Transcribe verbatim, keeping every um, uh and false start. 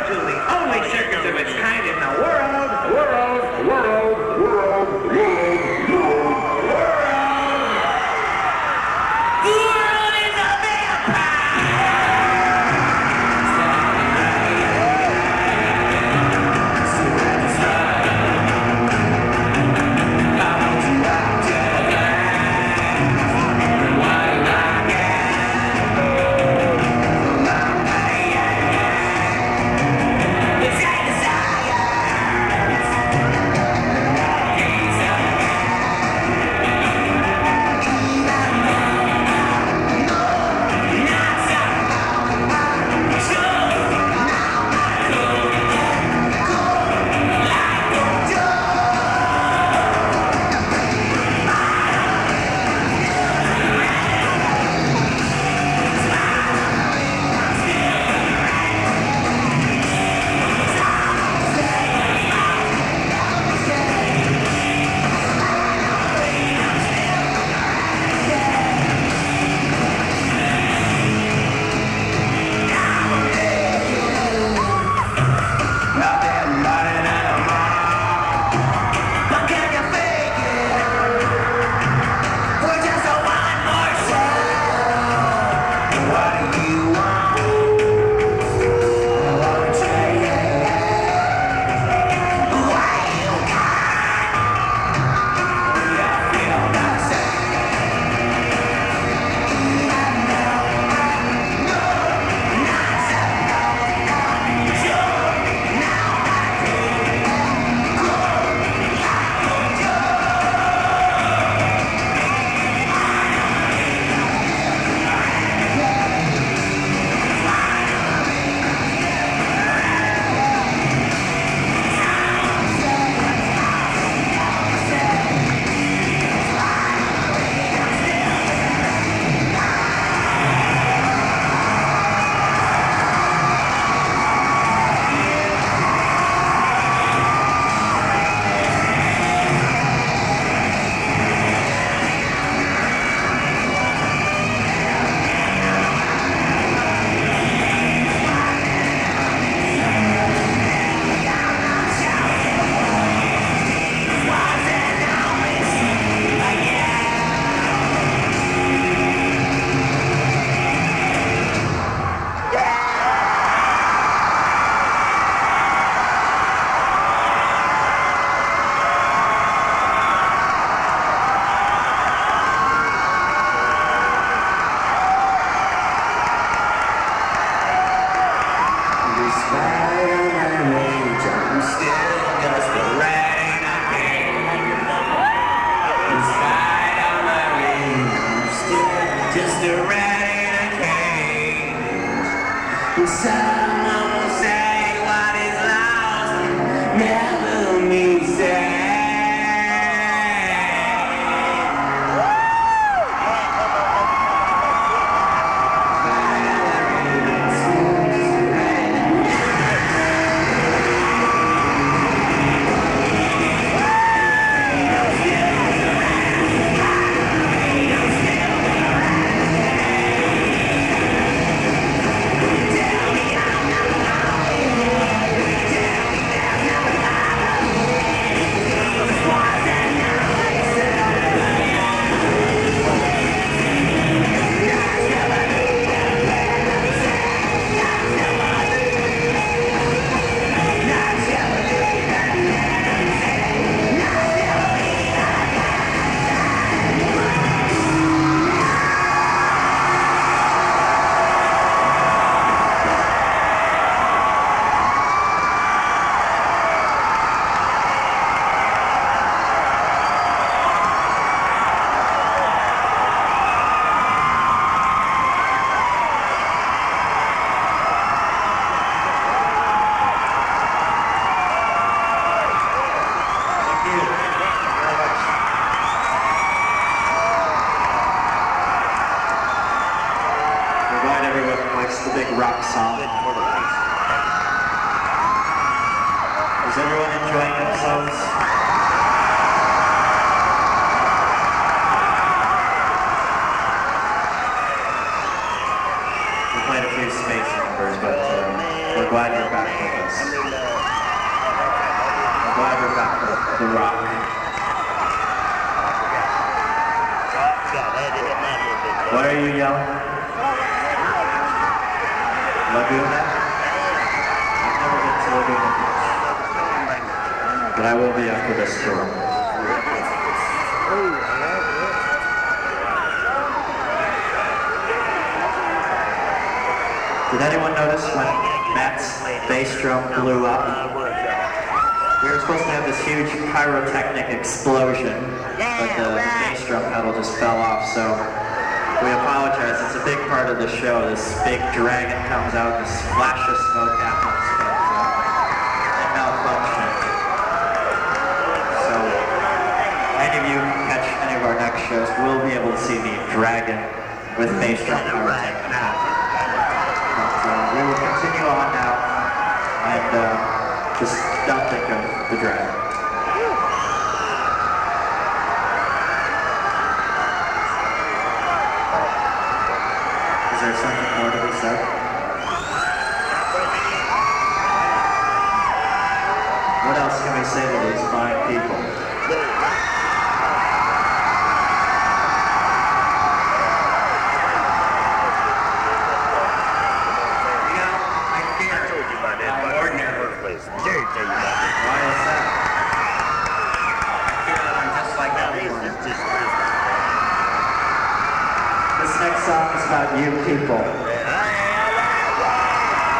to the only circus of its kind in the world. World, world, world, world, world, world is a someone will say what is lost, never me say. The big rock solid quarter piece. Is everyone enjoying themselves? We played a few space numbers, but uh, we're glad you're back with us. Rollins. I'm glad we got the, the Rock. What are you yelling? Laguna? I've never been to Laguna Beach, but I will be after this tour. Did anyone notice when Matt's bass drum blew up? We were supposed to have this huge pyrotechnic explosion, but the bass drum pedal just fell off, so we apologize. It's a big part of the show. This big dragon comes out, this flash of smoke happens, but uh, it malfunctioned. So, any of you who catch any of our next shows will be able to see the dragon with bass drum pyrotechnic. We will continue on now, and uh, just don't think of the dragon. Is there something more to be said? What else can we say to these fine people? This next song is about you people.